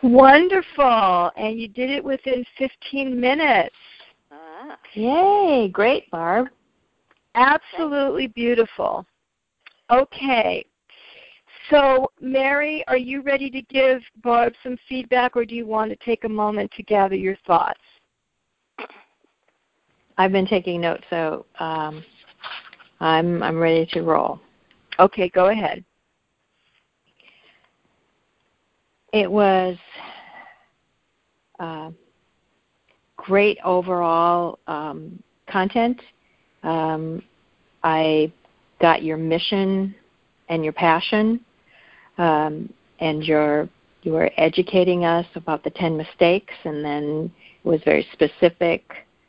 Wonderful. And you did it within 15 minutes. Yay. Great, Barb. Absolutely beautiful. Okay. So, Mary, are you ready to give Barb some feedback, or do you want to take a moment to gather your thoughts? I've been taking notes, so I'm ready to roll. Okay, go ahead. It was great overall content. I got your mission and your passion, and you were educating us about the 10 mistakes, and then it was very specific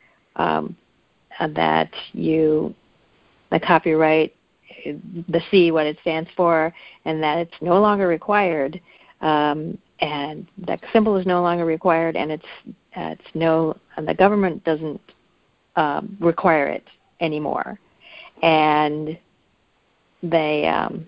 that the copyright, the C, what it stands for, and that it's no longer required, and that symbol is no longer required, and the government doesn't require it anymore, and they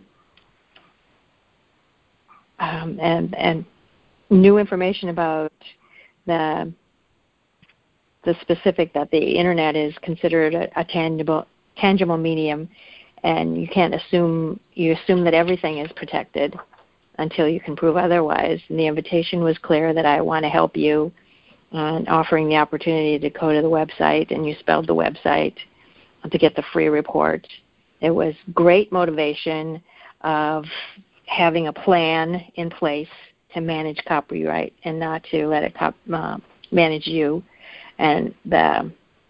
and new information about the specific that the internet is considered a tangible medium, and you assume that everything is protected until you can prove otherwise. And the invitation was clear that I want to help you, and offering the opportunity to go to the website, and you spelled the website to get the free report. It was great motivation of having a plan in place to manage copyright and not to let it manage you. And that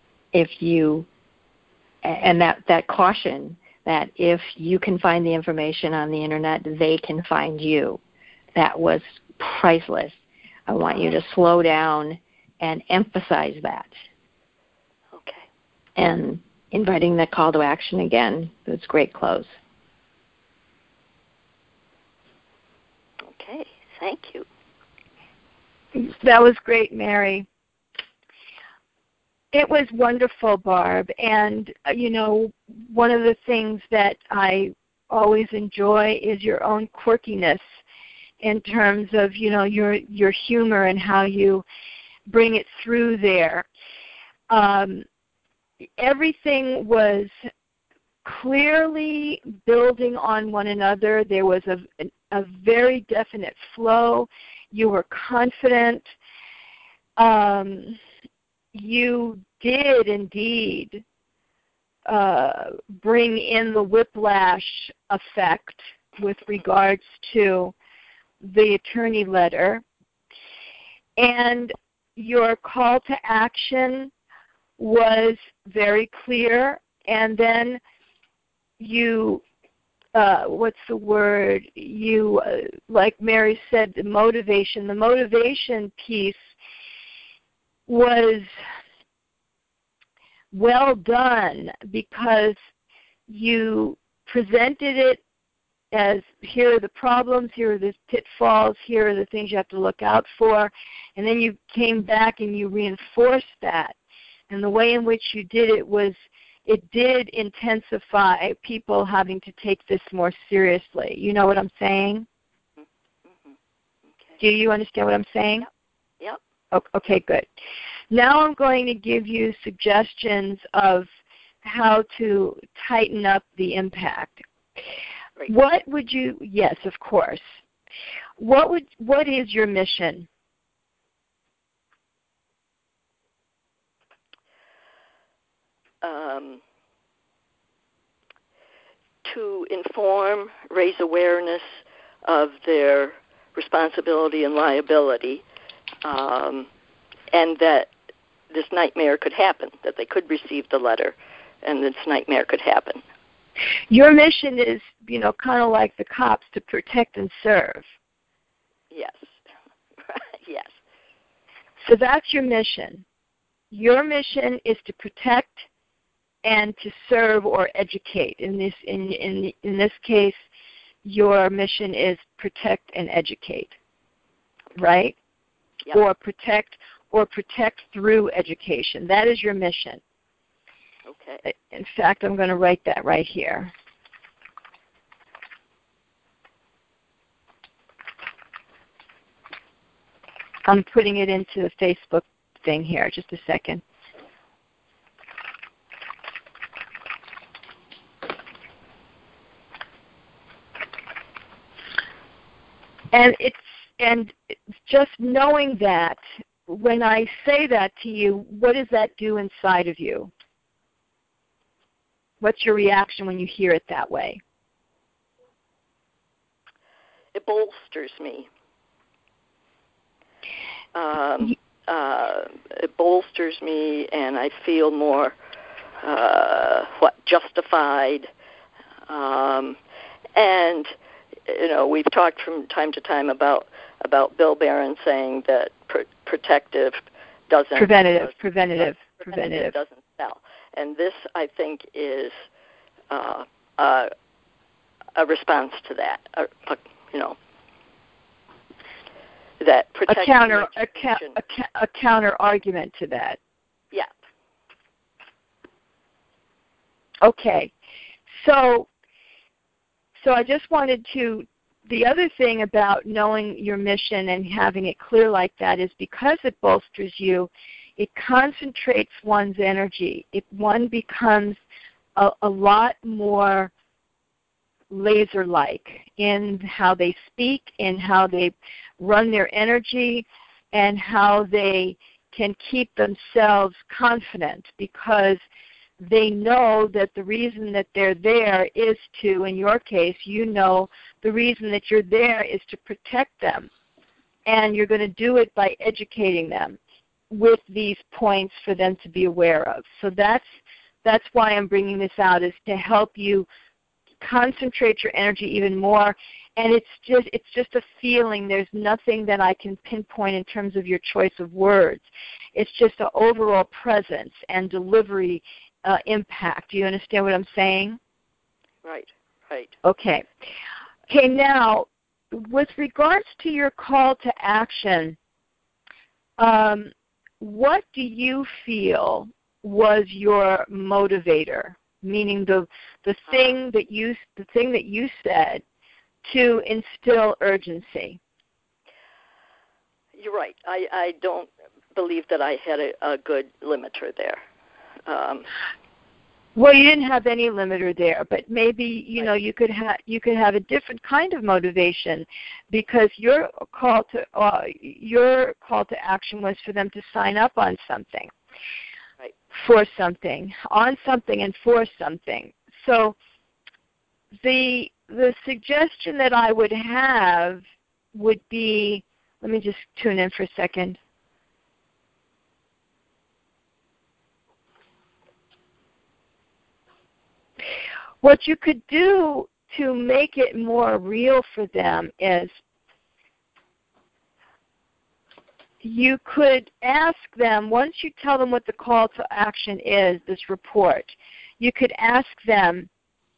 caution that if you can find the information on the internet, they can find you. That was priceless. I want you to slow down and emphasize that. Okay. And inviting that call to action again. It was a great close. Okay, thank you. That was great, Mary. It was wonderful, Barb. And, one of the things that I always enjoy is your own quirkiness in terms of, your humor and how you bring it through there. Everything was clearly building on one another. There was a very definite flow. You were confident. You did indeed bring in the whiplash effect with regards to the attorney letter. And your call to action was very clear. And then you, what's the word? You, like Mary said, the motivation piece was well done, because you presented it as, here are the problems, here are the pitfalls, here are the things you have to look out for, and then you came back and you reinforced that. And the way in which you did it did intensify people having to take this more seriously. You know what I'm saying? Mm-hmm. Okay. Do you understand what I'm saying? Yep. Okay, good. Now I'm going to give you suggestions of how to tighten up the impact. Great. What would you, yes, of course. What is your mission? To inform, raise awareness of their responsibility and liability, and that this nightmare could happen, that they could receive the letter, and this nightmare could happen. Your mission is, kind of like the cops, to protect and serve. Yes. Yes. So that's your mission. Your mission is to protect and to serve or educate. In this case, your mission is protect and educate, right? Yep. Or protect through education. That is your mission. Okay. In fact, I'm going to write that right here. I'm putting it into the Facebook thing here. Just a second. And it's just knowing that when I say that to you, what does that do inside of you? What's your reaction when you hear it that way? It bolsters me. It bolsters me, and I feel more justified. And we've talked from time to time about Bill Barron saying that preventative doesn't sell, and this I think is a response to that. That protects a counter argument to that. Yeah. Okay, so I just wanted to. The other thing about knowing your mission and having it clear like that is because it bolsters you, it concentrates one's energy. One becomes a lot more laser-like in how they speak, in how they run their energy, and how they can keep themselves confident because they know that the reason that they're there is to, in your case, the reason that you're there is to protect them. And you're going to do it by educating them with these points for them to be aware of. So that's why I'm bringing this out, is to help you concentrate your energy even more. And it's just a feeling. There's nothing that I can pinpoint in terms of your choice of words. It's just an overall presence and delivery impact. Do you understand what I'm saying? Right. Okay, now, with regards to your call to action, what do you feel was your motivator? Meaning the thing that you said to instill urgency. You're right. I don't believe that I had a good limiter there. Well, you didn't have any limiter there, but maybe you could have a different kind of motivation, because your call to action was for them to sign up on something, right, for something, on something, and for something. So the suggestion that I would have would be, let me just tune in for a second. What you could do to make it more real for them is you could ask them, once you tell them what the call to action is, this report, you could ask them,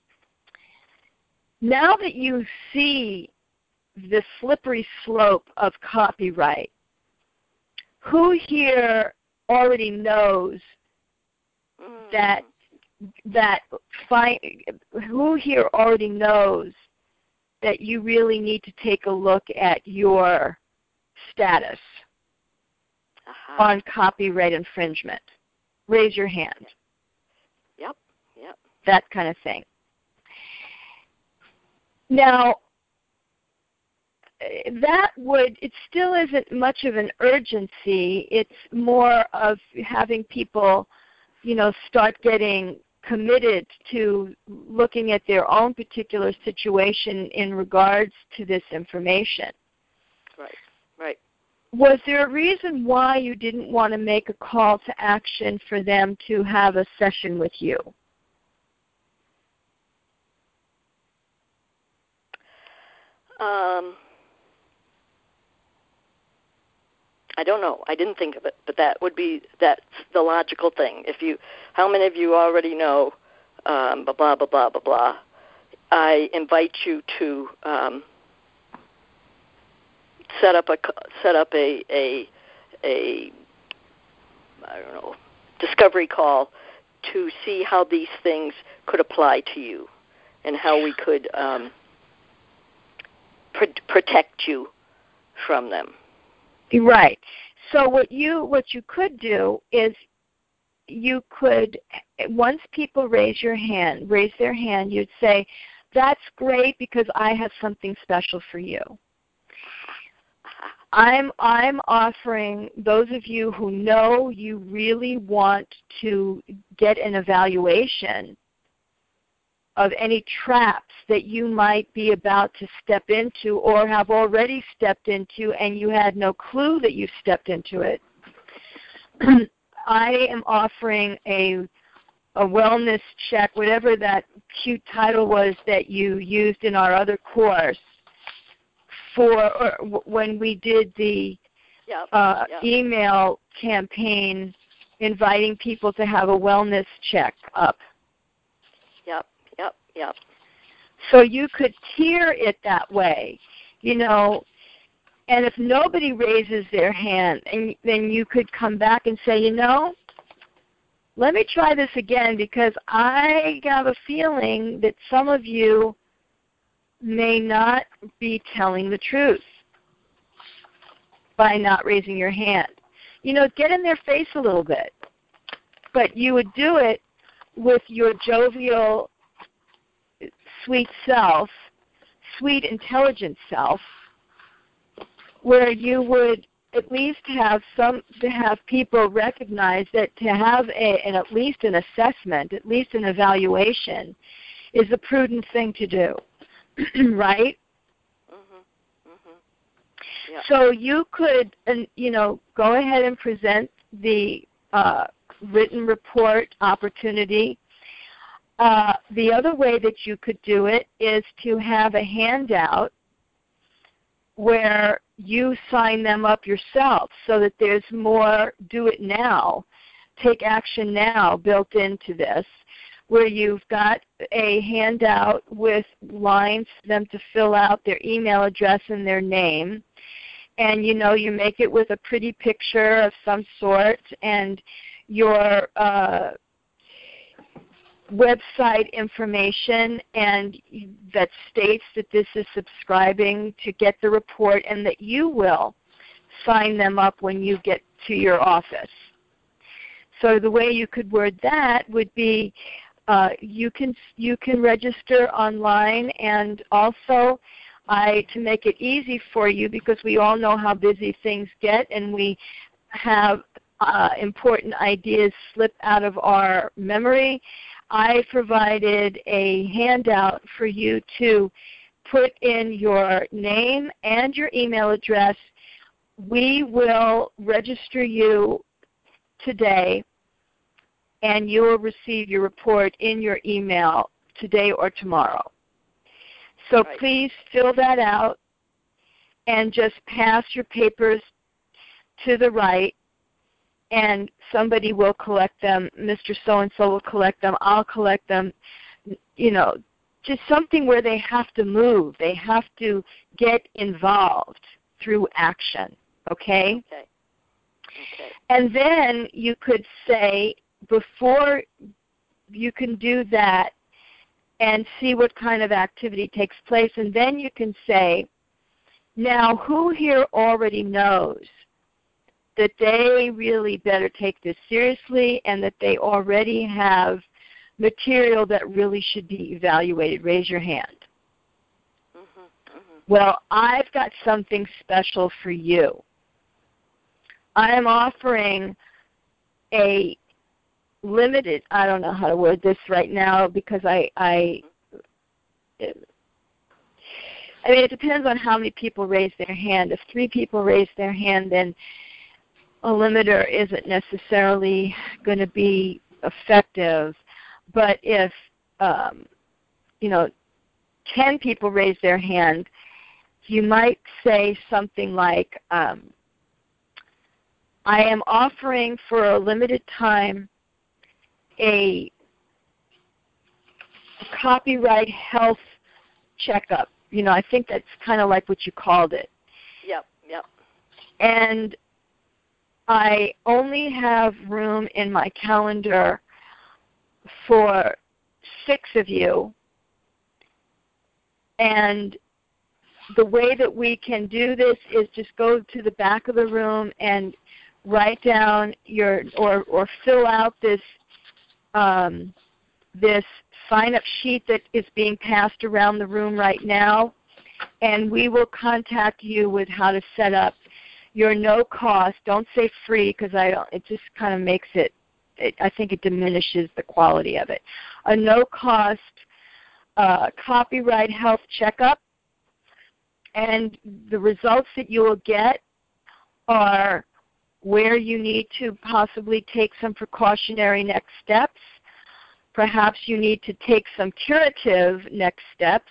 now that you see the slippery slope of copyright, who here already knows who here already knows that you really need to take a look at your status on copyright infringement? Raise your hand. Yep. That kind of thing. Now, it still isn't much of an urgency. It's more of having people, start getting committed to looking at their own particular situation in regards to this information. Right. Was there a reason why you didn't want to make a call to action for them to have a session with you? I don't know. I didn't think of it, but that's the logical thing. How many of you already know, blah blah blah blah blah blah? I invite you to set up a I don't know, discovery call to see how these things could apply to you and how we could protect you from them. Right. So what you could do is you could, once people raise their hand, you'd say, "That's great because I have something special for you. I'm offering those of you who know you really want to get an evaluation of any traps that you might be about to step into or have already stepped into and you had no clue that you stepped into it. I am offering a wellness check, whatever that cute title was that you used in our other course, when we did the email campaign inviting people to have a wellness check up. Yep. So you could tier it that way, and if nobody raises their hand, and then you could come back and say, let me try this again because I have a feeling that some of you may not be telling the truth by not raising your hand. Get in their face a little bit. But you would do it with your jovial, sweet self, sweet, intelligent self, where you would at least have people recognize that to have at least an assessment, at least an evaluation, is a prudent thing to do, right? Yep. So you could, go ahead and present the written report opportunity. The other way that you could do it is to have a handout where you sign them up yourself so that there's more do it now, take action now built into this, where you've got a handout with lines for them to fill out their email address and their name. And, you make it with a pretty picture of some sort and your website information and that states that this is subscribing to get the report and that you will sign them up when you get to your office. So the way you could word that would be you can register online, and also to make it easy for you, because we all know how busy things get and we have important ideas slip out of our memory, I provided a handout for you to put in your name and your email address. We will register you today, and you will receive your report in your email today or tomorrow. So Right. Please fill that out and just pass your papers to the right, and somebody will collect them. Mr. So-and-so will collect them. I'll collect them. Just something where they have to move. They have to get involved through action, okay? Okay. And then you could say, before you can do that and see what kind of activity takes place, and then you can say, now who here already knows that they really better take this seriously and that they already have material that really should be evaluated? Raise your hand. Well, I've got something special for you. I am offering a limited, I don't know how to word this right now because it depends on how many people raise their hand. If 3 people raise their hand, then a limiter isn't necessarily going to be effective. But if 10 people raise their hand, you might say something like, I am offering for a limited time a copyright health checkup. I think that's kind of like what you called it. Yep. And I only have room in my calendar for 6 of you, and the way that we can do this is just go to the back of the room and write down or fill out this this sign-up sheet that is being passed around the room right now, and we will contact you with how to set up your no-cost. Don't say free, because it just kind of makes it, I think it diminishes the quality of it. A no-cost copyright health checkup, and the results that you will get are where you need to possibly take some precautionary next steps. Perhaps you need to take some curative next steps,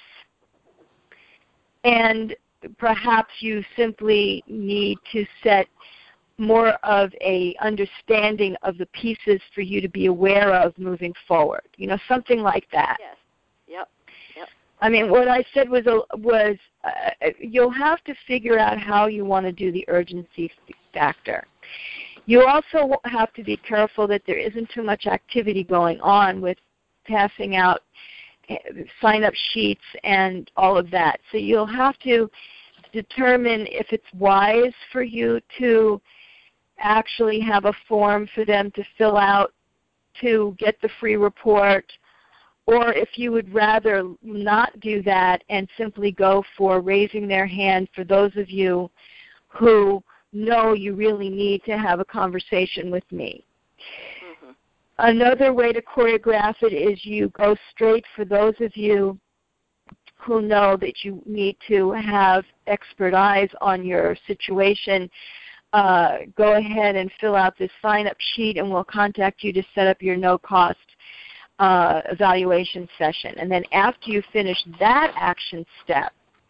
and perhaps you simply need to set more of a understanding of the pieces for you to be aware of moving forward. Something like that. Yes. Yep. I mean, what I said was you'll have to figure out how you want to do the urgency factor. You also have to be careful that there isn't too much activity going on with passing out sign-up sheets and all of that. So you'll have to determine if it's wise for you to actually have a form for them to fill out to get the free report, or if you would rather not do that and simply go for raising their hand for those of you who know you really need to have a conversation with me. Mm-hmm. Another way to choreograph it is you go straight for those of you who know that you need to have expert eyes on your situation. Go ahead and fill out this sign-up sheet, and we'll contact you to set up your no-cost evaluation session. And then after you finish that action step,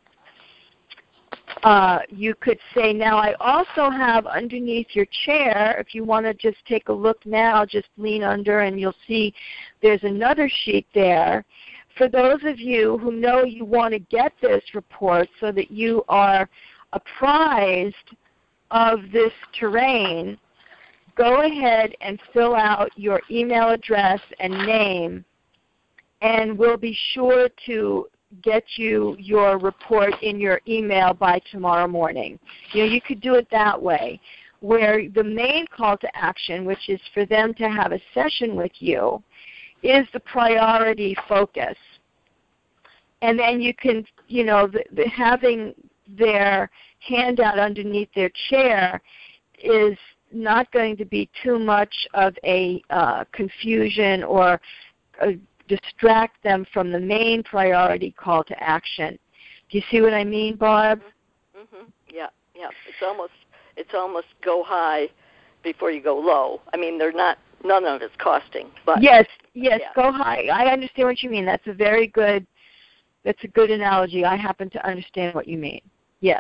you could say, now I also have underneath your chair, if you want to just take a look now, just lean under and you'll see there's another sheet there. For those of you who know you want to get this report so that you are apprised of this terrain, go ahead and fill out your email address and name, and we'll be sure to get you your report in your email by tomorrow morning. You could do it that way, where the main call to action, which is for them to have a session with you, is the priority focus. And then you can, having their handout underneath their chair is not going to be too much of a confusion or distract them from the main priority call to action. Do you see what I mean, Barb? Mm-hmm. Yeah. It's almost go high before you go low. I mean, none of it's costing. But yes, yeah. Go high. I understand what you mean. That's a good analogy. I happen to understand what you mean. Yes.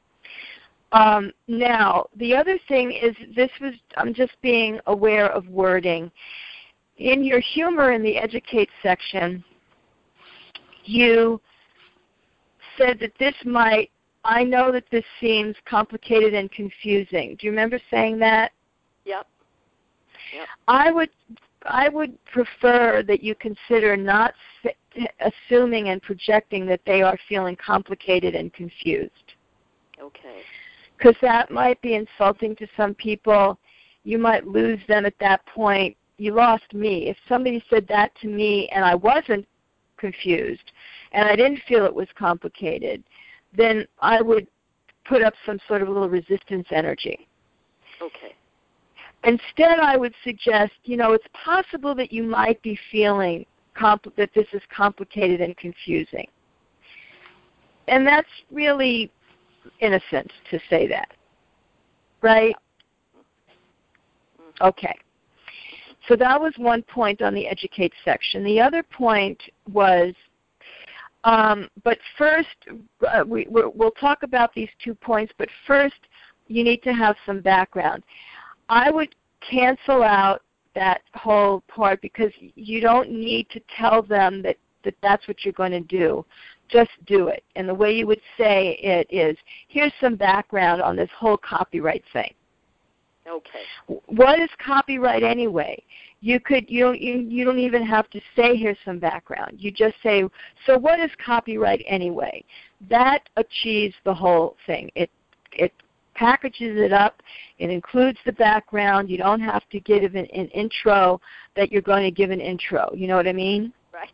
Now, the other thing is I'm just being aware of wording. In your humor in the educate section, you said that I know that this seems complicated and confusing. Do you remember saying that? Yep. I would prefer that you consider not assuming and projecting that they are feeling complicated and confused. Okay. Because that might be insulting to some people. You might lose them at that point. You lost me. If somebody said that to me and I wasn't confused and I didn't feel it was complicated, then I would put up some sort of a little resistance energy. Okay. Instead, I would suggest, it's possible that you might be feeling that this is complicated and confusing. And that's really innocent to say that, right? Okay. So that was one point on the educate section. The other point was, but first, we'll talk about these 2 points, but first you need to have some background. I would cancel out that whole part because you don't need to tell them that that's what you're going to do. Just do it. And the way you would say it is, here's some background on this whole copyright thing. Okay. What is copyright anyway? You don't even have to say here's some background. You just say, so what is copyright anyway? That achieves the whole thing. It packages it up. It includes the background. You don't have to give an intro that you're going to give an intro. You know what I mean? Right.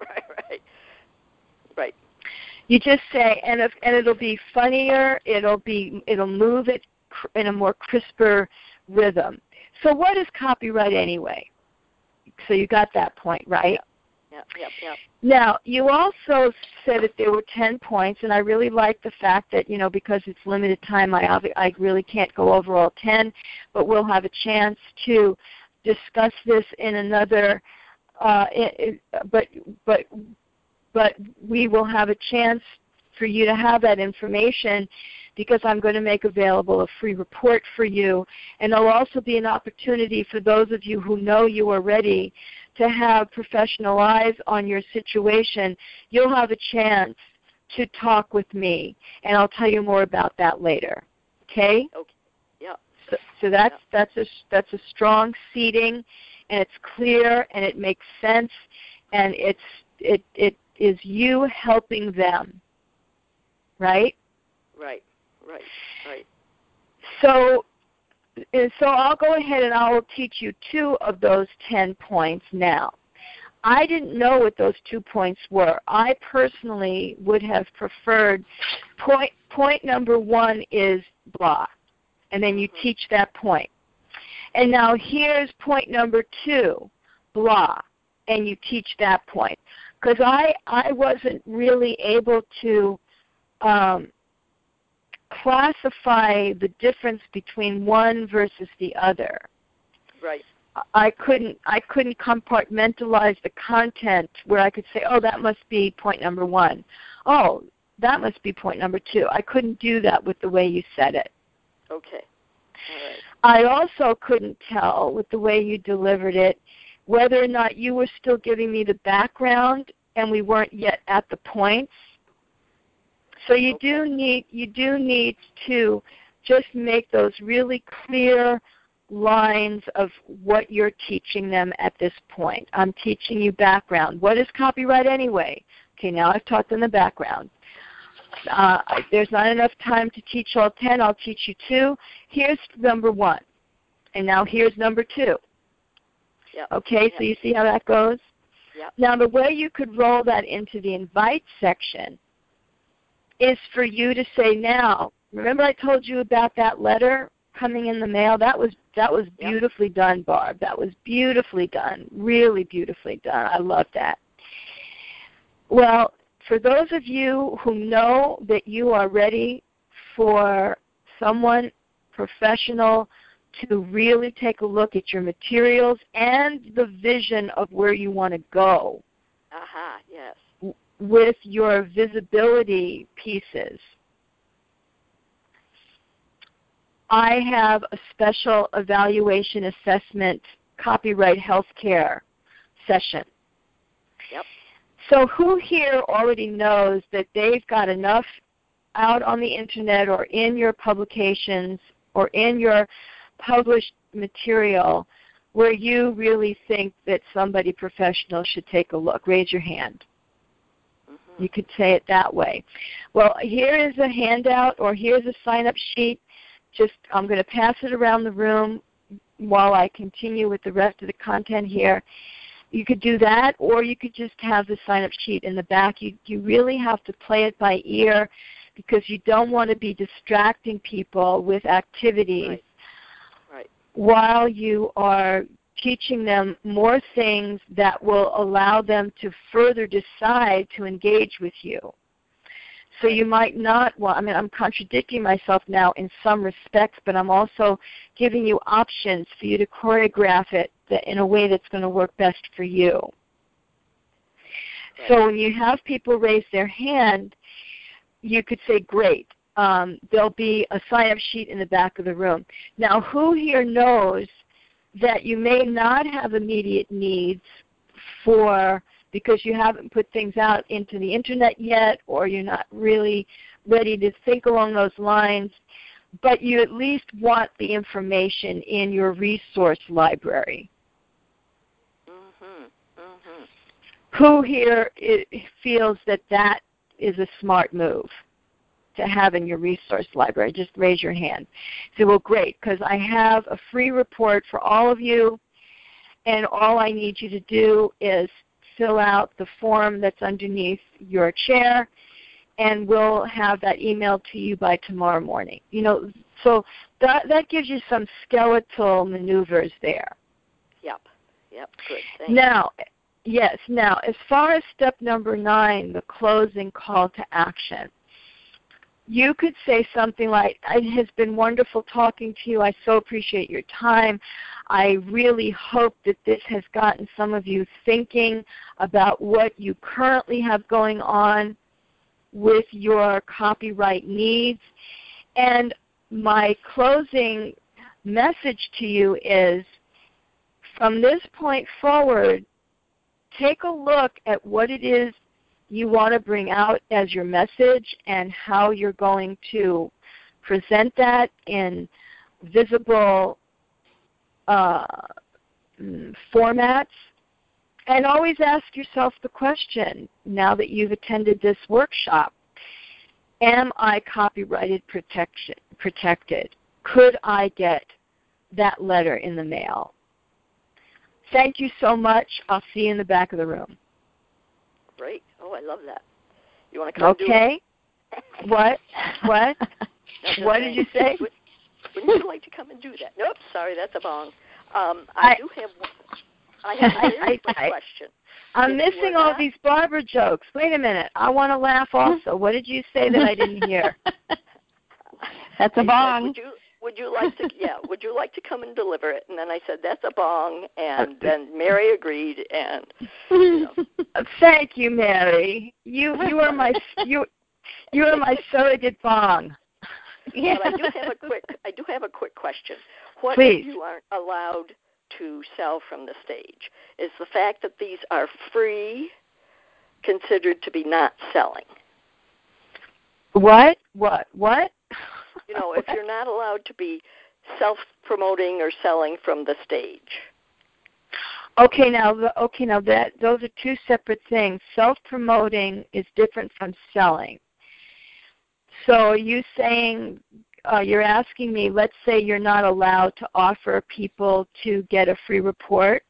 You just say, and it'll be funnier. It'll move it in a more crisper rhythm. So what is copyright anyway? So you got that point, right? Yep. Now, you also said that there were 10 points, and I really like the fact that, because it's limited time, I really can't go over all 10, but we'll have a chance to discuss this in another, but we will have a chance for you to have that information because I'm going to make available a free report for you. And there'll also be an opportunity for those of you who know you are ready to have professional eyes on your situation. You'll have a chance to talk with me, and I'll tell you more about that later. Okay? Okay. Yeah. So that's a strong seeding, and it's clear, and it makes sense, and it is you helping them. Right? Right. So I'll go ahead and I will teach you 2 of those 10 points now. I didn't know what those 2 points were. I personally would have preferred point number 1 is blah, and then you teach that point. And now here's point number 2, blah, and you teach that point. Because I wasn't really able to classify the difference between one versus the other. Right. I couldn't compartmentalize the content where I could say, oh, that must be point number 1. Oh, that must be point number 2. I couldn't do that with the way you said it. Okay. All right. I also couldn't tell with the way you delivered it whether or not you were still giving me the background and we weren't yet at the points. So you do need to just make those really clear lines of what you're teaching them at this point. I'm teaching you background. What is copyright anyway? Okay, now I've taught them the background. There's not enough time to teach all 10. I'll teach you 2. Here's number 1. And now here's number 2. Yep. Okay, Yep. so you see how that goes? Yep. Now the way you could roll that into the invite section is for you to say now, remember I told you about that letter coming in the mail? That was beautifully done, Barb. That was beautifully done, really beautifully done. I love that. Well, for those of you who know that you are ready for someone professional to really take a look at your materials and the vision of where you want to go. Yes. With your visibility pieces, I have a special evaluation assessment copyright healthcare session. Yep. So who here already knows that they've got enough out on the internet or in your publications or in your published material where you really think that somebody professional should take a look? Raise your hand. You could say it that way. Well, here is a handout or here's a sign-up sheet. I'm going to pass it around the room while I continue with the rest of the content here. You could do that, or you could just have the sign-up sheet in the back. You really have to play it by ear because you don't want to be distracting people with activities while you are teaching them more things that will allow them to further decide to engage with you. So you might not, I'm contradicting myself now in some respects, but I'm also giving you options for you to choreograph it in a way that's going to work best for you. So when you have people raise their hand, you could say, great. There'll be a sign-up sheet in the back of the room. Now, who here knows that you may not have immediate needs because you haven't put things out into the internet yet, or you're not really ready to think along those lines, but you at least want the information in your resource library. Who here feels that that is a smart move to have in your resource library? Just raise your hand. Say, well, great, because I have a free report for all of you, and all I need you to do is fill out the form that's underneath your chair, and we'll have that emailed to you by tomorrow morning. So that gives you some skeletal maneuvers there. Yep, good. Thanks. Now, as far as step number 9, the closing call to action, you could say something like, it has been wonderful talking to you. I so appreciate your time. I really hope that this has gotten some of you thinking about what you currently have going on with your copyright needs. And my closing message to you is, from this point forward, take a look at what it is you want to bring out as your message and how you're going to present that in visible formats. And always ask yourself the question, now that you've attended this workshop, am I copyrighted protected? Could I get that letter in the mail? Thank you so much. I'll see you in the back of the room. Great. Oh, I love that. You want to come okay. do it? What? What? No, what did you say? Wouldn't you like to come and do that? Nope, sorry, that's a bong. I have a very quick question. I'm missing all these Barbara jokes. Wait a minute. I want to laugh also. What did you say that I didn't hear? That's a bong. Would you like to? Yeah. Would you like to come and deliver it? And then I said, "That's a bong." And then Mary agreed. And thank you, Mary. You are my surrogate bong. Yeah. But I do have a quick question. What Please. You aren't allowed to sell from the stage? Is the fact that these are free considered to be not selling? What? If you're not allowed to be self-promoting or selling from the stage. Okay, now those are two separate things. Self-promoting is different from selling. So are you saying, you're asking me, let's say you're not allowed to offer people to get a free report?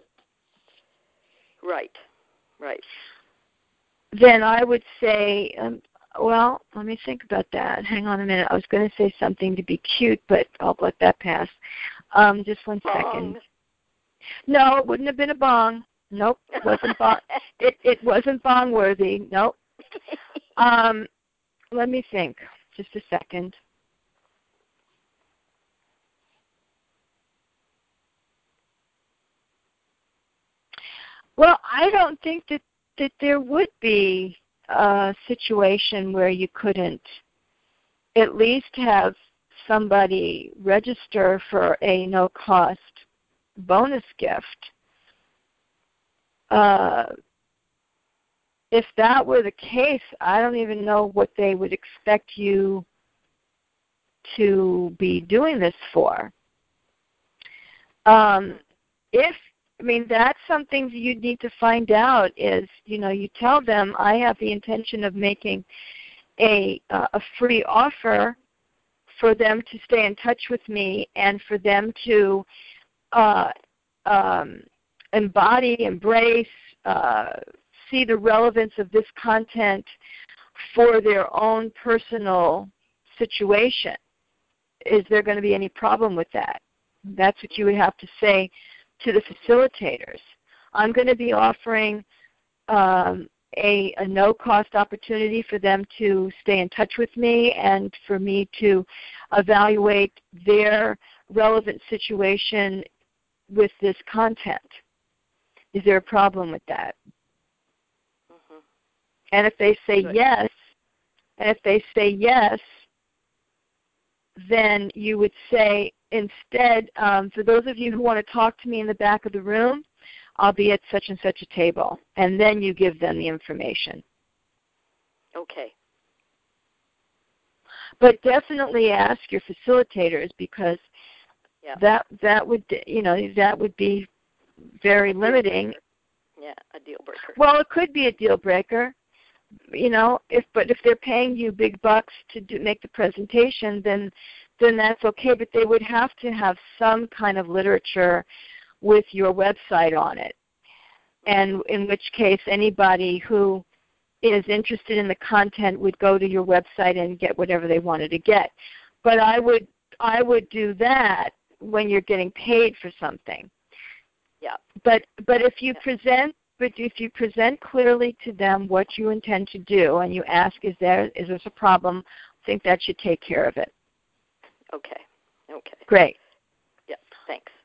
Right. Then I would say, well, let me think about that. Hang on a minute. I was going to say something to be cute, but I'll let that pass. Just one second. No, it wouldn't have been a bong. Nope, it wasn't bong. It wasn't bong worthy. Nope. Let me think. Just a second. Well, I don't think that there would be a situation where you couldn't at least have somebody register for a no-cost bonus gift. If that were the case, I don't even know what they would expect you to be doing this for. That's something you'd need to find out is, you tell them, I have the intention of making a free offer for them to stay in touch with me and for them to embody, embrace, see the relevance of this content for their own personal situation. Is there going to be any problem with that? That's what you would have to say to the facilitators. I'm going to be offering a no-cost opportunity for them to stay in touch with me and for me to evaluate their relevant situation with this content. Is there a problem with that? Mm-hmm. And if they say yes, then you would say, instead, for those of you who want to talk to me in the back of the room, I'll be at such and such a table. And then you give them the information. Okay. But definitely ask your facilitators, because that would be very limiting. Yeah, a deal breaker. Well, it could be a deal breaker, if they're paying you big bucks to make the presentation, then that's okay. But they would have to have some kind of literature with your website on it, and in which case anybody who is interested in the content would go to your website and get whatever they wanted to get. But I would do that when you're getting paid for something. Yeah. But if you present clearly to them what you intend to do, and you ask, is this a problem, I think that should take care of it. Okay. Great. Yeah, thanks.